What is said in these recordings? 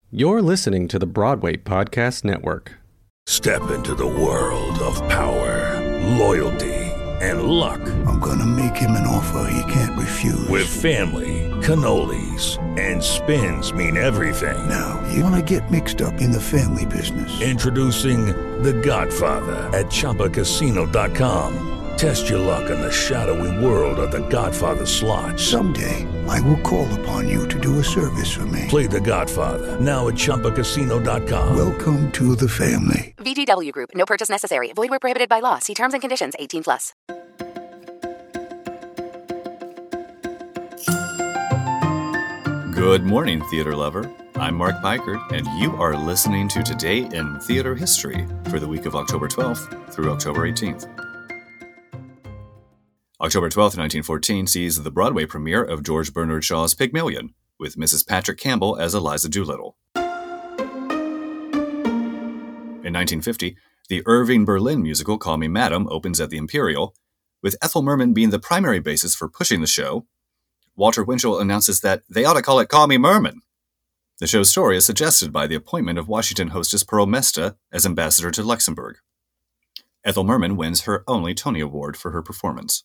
You're listening to the Broadway Podcast Network. Step into the world of power, loyalty, and luck. I'm gonna make him an offer he can't refuse. With family, cannolis, and spins mean everything. Now, you wanna get mixed up in the family business. Introducing The Godfather at ChumbaCasino.com. Test your luck in the shadowy world of The Godfather slot. Someday, I will call upon you to do a service for me. Play The Godfather, now at ChumbaCasino.com. Welcome to the family. VGW Group. No purchase necessary. Void where prohibited by law. See terms and conditions. 18+. Good morning, theater lover. I'm Mark Pikert, and you are listening to Today in Theater History for the week of October 12th through October 18th. October 12th, 1914 sees the Broadway premiere of George Bernard Shaw's Pygmalion, with Mrs. Patrick Campbell as Eliza Doolittle. In 1950, the Irving Berlin musical Call Me Madam opens at the Imperial, with Ethel Merman being the primary basis for pushing the show. Walter Winchell announces that they ought to call it Call Me Merman. The show's story is suggested by the appointment of Washington hostess Pearl Mesta as ambassador to Luxembourg. Ethel Merman wins her only Tony Award for her performance.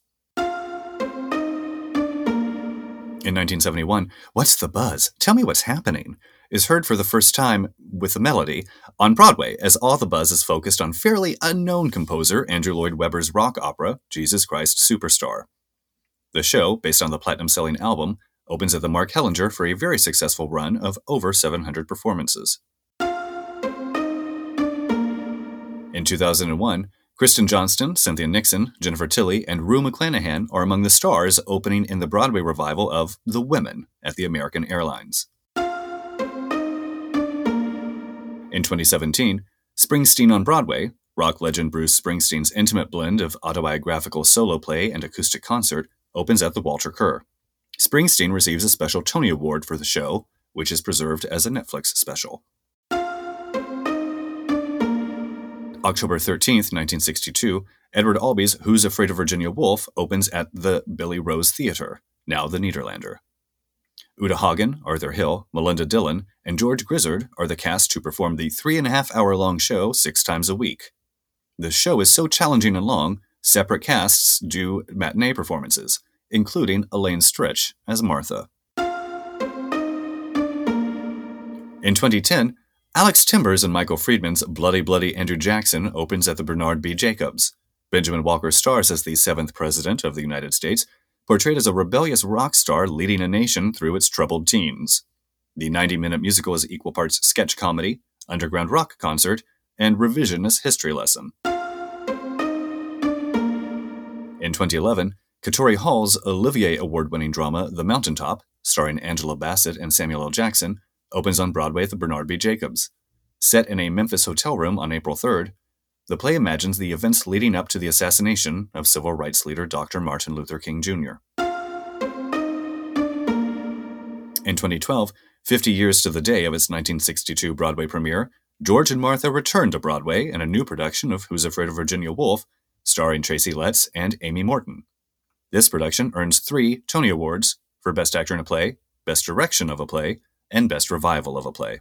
In 1971, What's the Buzz? Tell Me What's Happening is heard for the first time with a melody on Broadway, as all the buzz is focused on fairly unknown composer Andrew Lloyd Webber's rock opera, Jesus Christ Superstar. The show, based on the platinum-selling album, opens at the Mark Hellinger for a very successful run of over 700 performances. In 2001, Kristen Johnston, Cynthia Nixon, Jennifer Tilly, and Rue McClanahan are among the stars opening in the Broadway revival of The Women at the American Airlines. In 2017, Springsteen on Broadway, rock legend Bruce Springsteen's intimate blend of autobiographical solo play and acoustic concert, opens at the Walter Kerr. Springsteen receives a special Tony Award for the show, which is preserved as a Netflix special. October 13th, 1962, Edward Albee's Who's Afraid of Virginia Woolf opens at the Billy Rose Theater, now the Nederlander. Uta Hagen, Arthur Hill, Melinda Dillon, and George Grizzard are the cast to perform the 3.5-hour-long show 6 times a week. The show is so challenging and long, separate casts do matinee performances, including Elaine Stritch as Martha. In 2010, Alex Timbers and Michael Friedman's Bloody Bloody Andrew Jackson opens at the Bernard B. Jacobs. Benjamin Walker stars as the 7th President of the United States, portrayed as a rebellious rock star leading a nation through its troubled teens. The 90-minute musical is equal parts sketch comedy, underground rock concert, and revisionist history lesson. In 2011, Katori Hall's Olivier Award-winning drama The Mountaintop, starring Angela Bassett and Samuel L. Jackson, opens on Broadway at the Bernard B. Jacobs. Set in a Memphis hotel room on April 3rd, the play imagines the events leading up to the assassination of civil rights leader Dr. Martin Luther King Jr. In 2012, 50 years to the day of its 1962 Broadway premiere, George and Martha returned to Broadway in a new production of Who's Afraid of Virginia Woolf, starring Tracy Letts and Amy Morton. This production earns 3 Tony Awards for Best Actor in a Play, Best Direction of a Play, and Best Revival of a Play.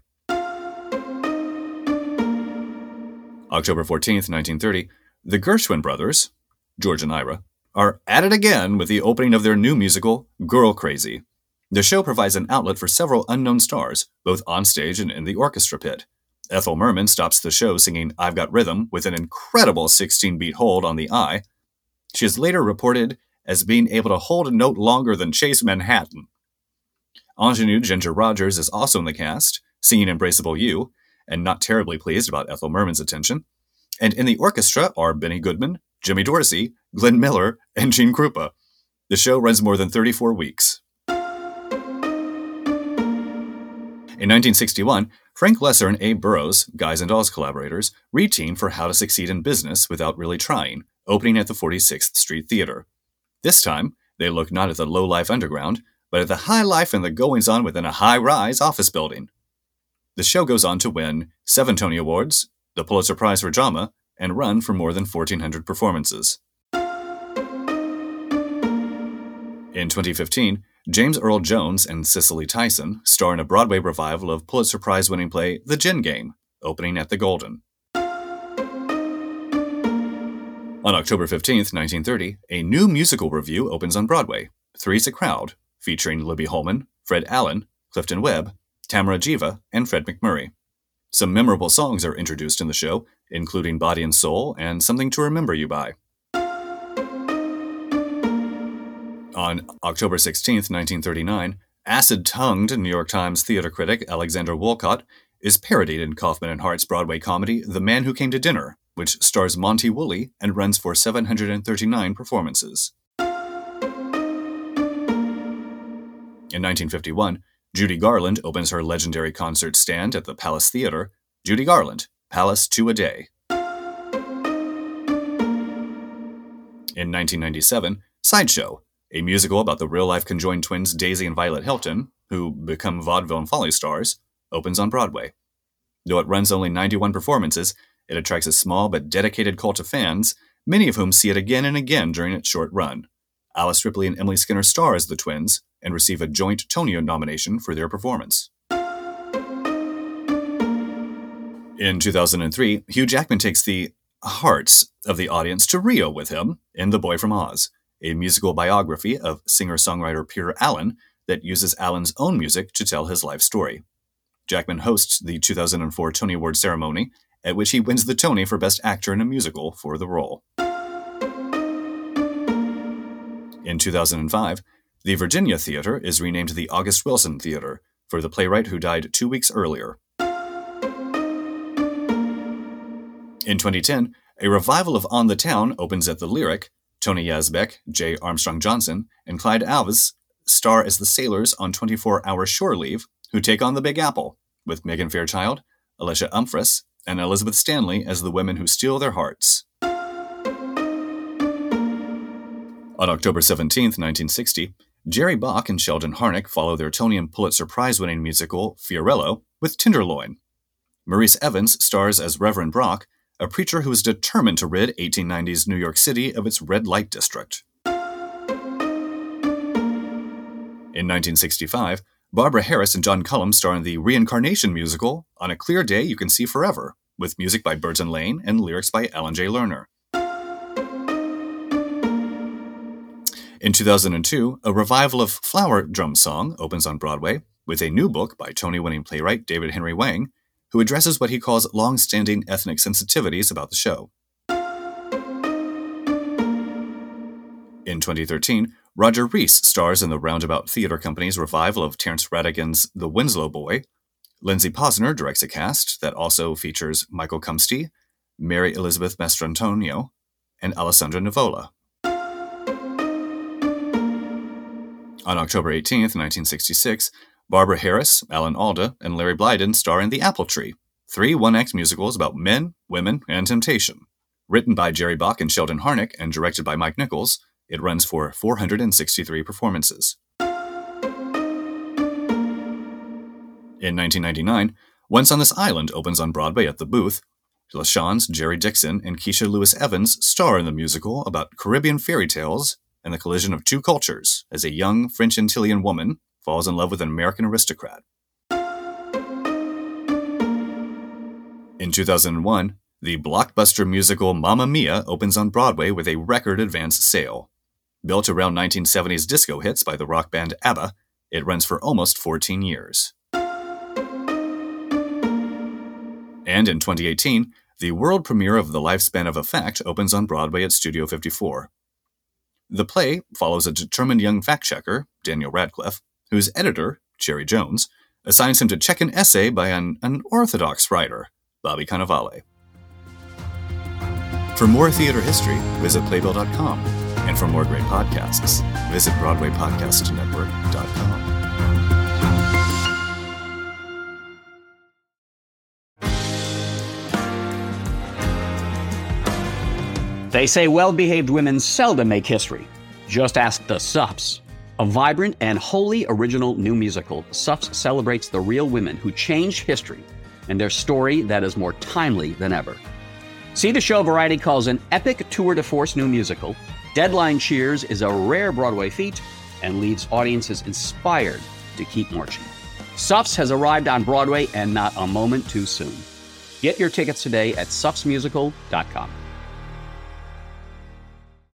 October 14th, 1930, the Gershwin brothers, George and Ira, are at it again with the opening of their new musical, Girl Crazy. The show provides an outlet for several unknown stars, both on stage and in the orchestra pit. Ethel Merman stops the show singing I've Got Rhythm with an incredible 16-beat hold on the I. She is later reported as being able to hold a note longer than Chase Manhattan. Ingenue Ginger Rogers is also in the cast, singing Embraceable You, and not terribly pleased about Ethel Merman's attention. And in the orchestra are Benny Goodman, Jimmy Dorsey, Glenn Miller, and Gene Krupa. The show runs more than 34 weeks. In 1961, Frank Lesser and Abe Burrows, Guys and Dolls collaborators, reteamed for How to Succeed in Business Without Really Trying, opening at the 46th Street Theater. This time, they look not at the low-life underground, but at the high life and the goings-on within a high-rise office building. The show goes on to win 7 Tony Awards, the Pulitzer Prize for Drama, and run for more than 1,400 performances. In 2015, James Earl Jones and Cicely Tyson star in a Broadway revival of Pulitzer Prize-winning play The Gin Game, opening at the Golden. On October 15th, 1930, a new musical revue opens on Broadway, Three's a Crowd, featuring Libby Holman, Fred Allen, Clifton Webb, Tamara Jiva, and Fred McMurray. Some memorable songs are introduced in the show, including Body and Soul and Something to Remember You By. On October 16th, 1939, acid-tongued New York Times theater critic Alexander Woollcott is parodied in Kaufman and Hart's Broadway comedy The Man Who Came to Dinner, which stars Monty Woolley and runs for 739 performances. In 1951, Judy Garland opens her legendary concert stand at the Palace Theater, Judy Garland, Palace 2 a Day. In 1997, Sideshow, a musical about the real-life conjoined twins Daisy and Violet Hilton, who become vaudeville and Folly stars, opens on Broadway. Though it runs only 91 performances, it attracts a small but dedicated cult of fans, many of whom see it again and again during its short run. Alice Ripley and Emily Skinner star as the twins and receive a joint Tony nomination for their performance. In 2003, Hugh Jackman takes the hearts of the audience to Rio with him in The Boy from Oz, a musical biography of singer-songwriter Peter Allen that uses Allen's own music to tell his life story. Jackman hosts the 2004 Tony Award ceremony, at which he wins the Tony for Best Actor in a Musical for the role. In 2005, the Virginia Theater is renamed the August Wilson Theater for the playwright who died 2 weeks earlier. In 2010, a revival of On the Town opens at the Lyric. Tony Yazbek, J. Armstrong Johnson, and Clyde Alves star as the sailors on 24-hour shore leave who take on the Big Apple, with Megan Fairchild, Alicia Umphris, and Elizabeth Stanley as the women who steal their hearts. On October 17, 1960, Jerry Bach and Sheldon Harnick follow their Tony and Pulitzer Prize-winning musical Fiorello with Tenderloin. Maurice Evans stars as Reverend Brock, a preacher who is determined to rid 1890s New York City of its red light district. In 1965, Barbara Harris and John Cullum star in the Reincarnation musical On a Clear Day You Can See Forever, with music by Burton Lane and lyrics by Alan J. Lerner. In 2002, a revival of Flower Drum Song opens on Broadway with a new book by Tony-winning playwright David Henry Wang, who addresses what he calls long-standing ethnic sensitivities about the show. In 2013, Roger Rees stars in the Roundabout Theater Company's revival of Terence Rattigan's The Winslow Boy. Lindsay Posner directs a cast that also features Michael Cumsty, Mary Elizabeth Mastrantonio, and Alessandra Nivola. On October 18, 1966, Barbara Harris, Alan Alda, and Larry Blyden star in The Apple Tree, 3 one-act musicals about men, women, and temptation. Written by Jerry Bach and Sheldon Harnick and directed by Mike Nichols, it runs for 463 performances. In 1999, Once on This Island opens on Broadway at the Booth. LaShawne's Jerry Dixon and Keisha Lewis Evans star in the musical about Caribbean fairy tales and the collision of two cultures as a young French Antillean woman falls in love with an American aristocrat. In 2001, the blockbuster musical Mamma Mia opens on Broadway with a record advance sale. Built around 1970s disco hits by the rock band ABBA, it runs for almost 14 years. And in 2018, the world premiere of The Lifespan of a Fact opens on Broadway at Studio 54. The play follows a determined young fact-checker, Daniel Radcliffe, whose editor, Cherry Jones, assigns him to check an essay by an unorthodox writer, Bobby Cannavale. For more theater history, visit Playbill.com, and for more great podcasts, visit BroadwayPodcastNetwork.com. They say well-behaved women seldom make history. Just ask the Suffs. A vibrant and wholly original new musical, Suffs celebrates the real women who changed history and their story that is more timely than ever. See the show Variety calls an epic tour de force new musical. Deadline Cheers is a rare Broadway feat. and leaves audiences inspired to keep marching. Suffs has arrived on Broadway, and not a moment too soon. Get your tickets today at suffsmusical.com.